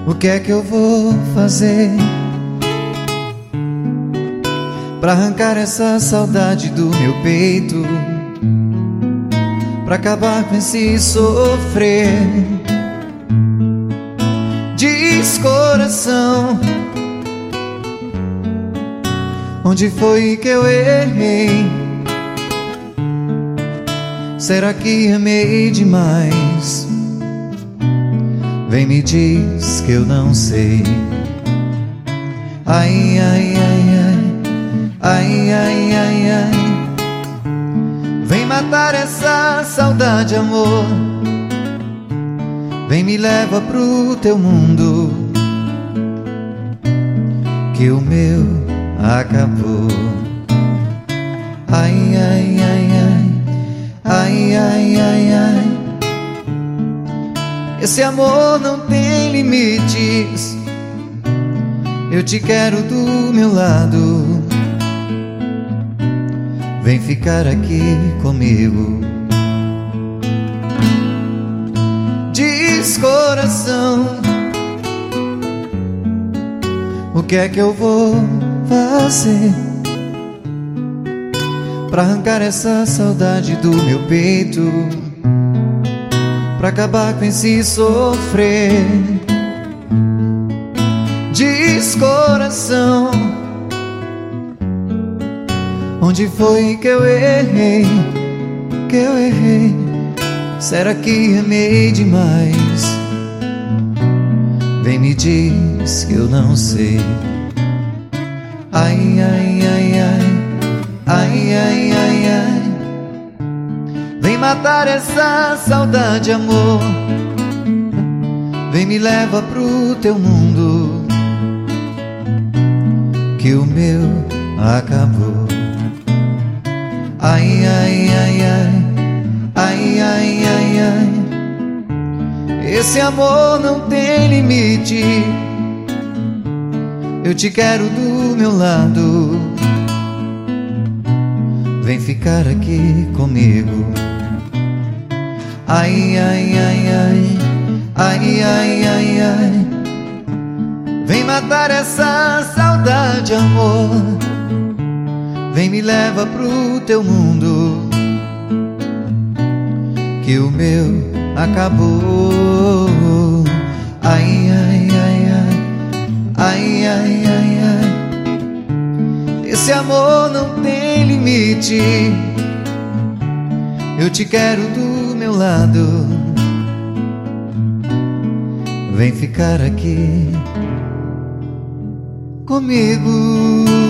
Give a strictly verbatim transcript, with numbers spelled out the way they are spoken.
O que é que eu vou fazer pra arrancar essa saudade do meu peito, pra acabar com esse sofrer? Diz, coração, onde foi que eu errei? Será que amei demais? Vem, me diz que eu não sei. Ai, ai, ai, ai, ai, ai, ai, ai. Vem matar essa saudade, amor. Vem, me leva pro teu mundo, que o meu acabou. Ai, ai, ai, ai, ai, ai, ai, ai. Esse amor não tem limites. Eu te quero do meu lado. Vem ficar aqui comigo. Diz, coração, o que é que eu vou fazer pra arrancar essa saudade do meu peito, pra acabar com esse sofrer? Diz, coração, onde foi que eu errei, que eu errei? Será que amei demais? Vem, me diz que eu não sei. Ai, ai, ai, ai, ai, ai, ai, ai. Vem matar essa saudade, amor. Vem, me leva pro teu mundo, que o meu acabou. Ai, ai, ai, ai, ai, ai, ai, ai. Esse amor não tem limite. Eu te quero do meu lado. Vem ficar aqui comigo. Ai, ai, ai, ai, ai, ai, ai, ai. Vem matar essa saudade, amor. Vem, me leva pro teu mundo, que o meu acabou. Ai, ai, ai, ai, ai, ai, ai, ai. Esse amor não tem limite. Eu te quero do meu lado. Vem ficar aqui comigo.